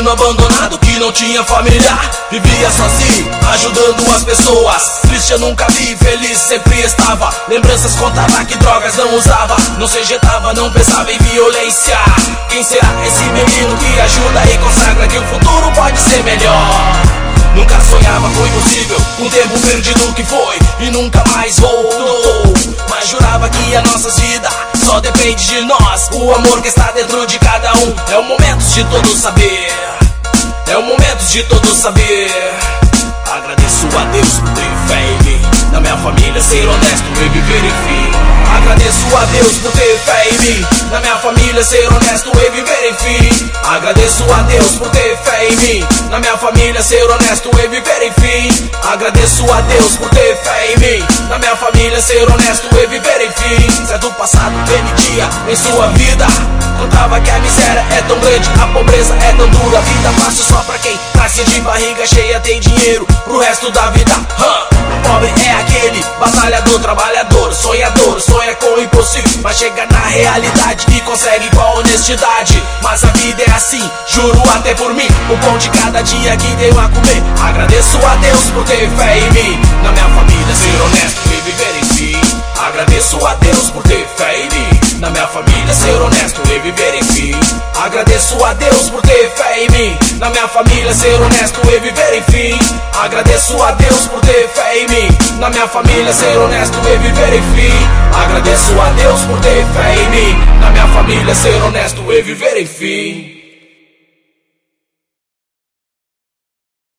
menino abandonado que não tinha família, vivia sozinho, ajudando as pessoas. Triste eu nunca vi, feliz sempre estava. Lembranças contava que drogas não usava, não se injetava, não pensava em violência. Quem será esse menino que ajuda e consagra que o futuro pode ser melhor? Nunca sonhava com o impossível, um tempo perdido que foi e nunca mais voltou. Mas jurava que a nossa vida só depende de nós. O amor que está dentro de cada um. É o momento de todos saber, é o momento de todos saber. Agradeço a Deus por ter fé em mim, na minha família ser honesto e viver enfim. Agradeço a Deus por ter fé em mim, na minha família ser honesto e viver enfim. Agradeço a Deus por ter fé em mim, na minha família ser honesto e viver enfim. Agradeço a Deus por ter fé em mim, na minha família ser honesto e viver enfim. Certo passado permitia em sua vida, contava que a miséria é tão grande, a pobreza é tão dura. A vida fácil só pra quem nasce de barriga cheia, tem dinheiro pro resto da vida. O pobre é aquele batalhador, trabalhador, sonhador, sonha com o impossível, mas chega na realidade e consegue com a honestidade. Mas a vida é assim, juro até por mim, o pão de cada dia que tenho a comer. Agradeço a Deus por ter fé em mim, na minha família ser honesto e viver enfim. Agradeço a Deus por ter fé em mim, na minha família ser honesto e viver enfim. Agradeço a Deus por ter fé em mim, na minha família ser honesto e viver enfim. Agradeço a Deus por ter fé em mim, na minha família ser honesto e viver enfim. Agradeço a Deus por ter fé em mim, na minha família ser honesto e viver enfim.